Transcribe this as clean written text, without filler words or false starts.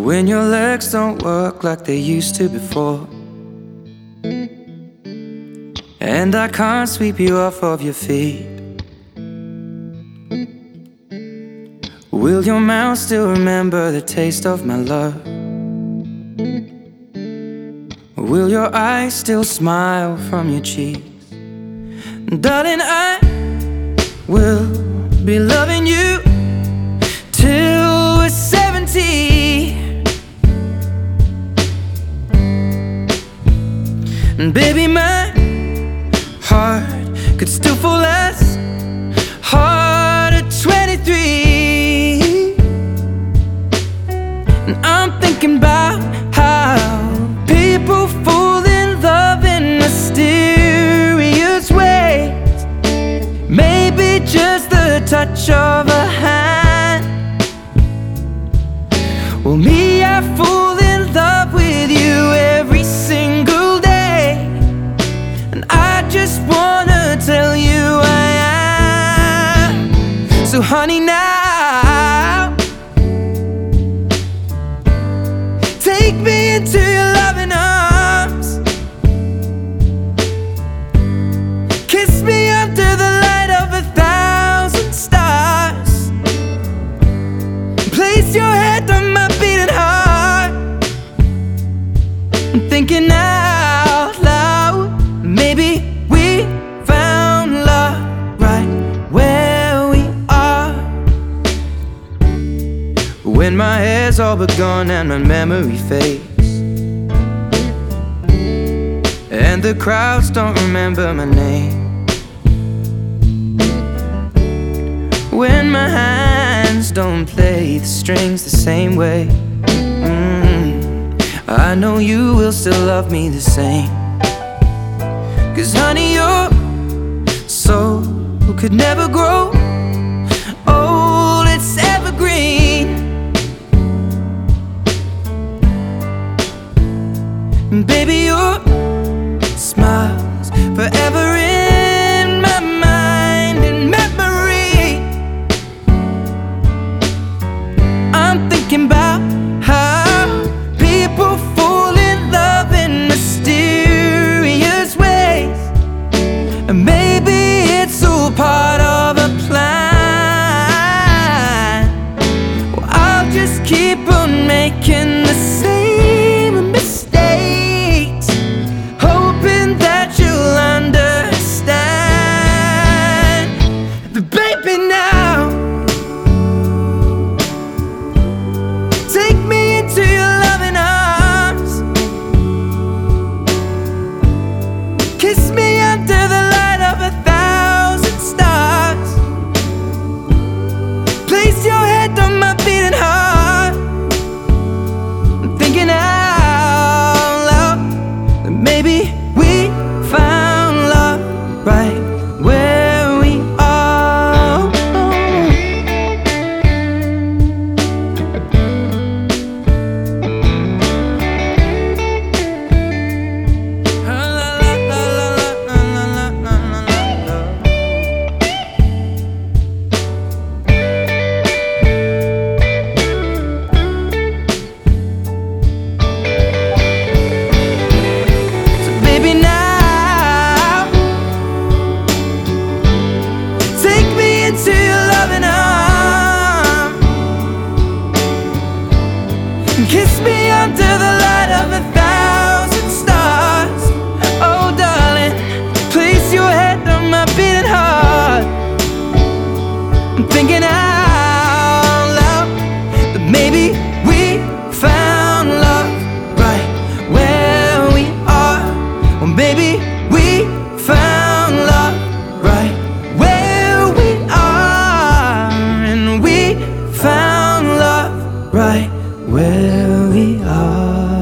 When your legs don't work like they used to before, and I can't sweep you off of your feet, will your mouth still remember the taste of my love? Will your eyes still smile from your cheeks? Darling, I will be loving you till we're 70. And baby, my heart could still fall as hard at 23. And I'm thinking about how people fall in love in mysterious ways. Maybe just the touch of a hand. Well, me, I fall in love with you every single day, and I just wanna tell you I am. So honey, now take me into your loving arms. Kiss me under the light of 1,000 stars. Place your head on my beating heart. I'm thinking out loud, maybe we found love right where we are. When my hair's all but gone and my memory fades, and the crowds don't remember my name, when my hands don't play the strings the same way, I know you will still love me the same. 'Cause honey, your soul could never grow old, it's evergreen. And baby, your smile's forever in my mind and memory. I'm thinking about how people fall in love in mysterious ways, and maybe it's all part of a plan. Well, I'll just keep on making the same mistakes, hoping that you'll understand. But baby, now take me into your loving arms. Kiss me under the light of 1,000 stars. Place your head on my beating heart. I'm thinking out loud that maybe we found love right where we are. So baby, now take me into your loving arms. Kiss me under the light of 1,000 stars. Oh darling, place your head on my beating heart. I'm thinking out loud that maybe we found love right where we are. Or maybe we found love right where we are. And we found love right where we are.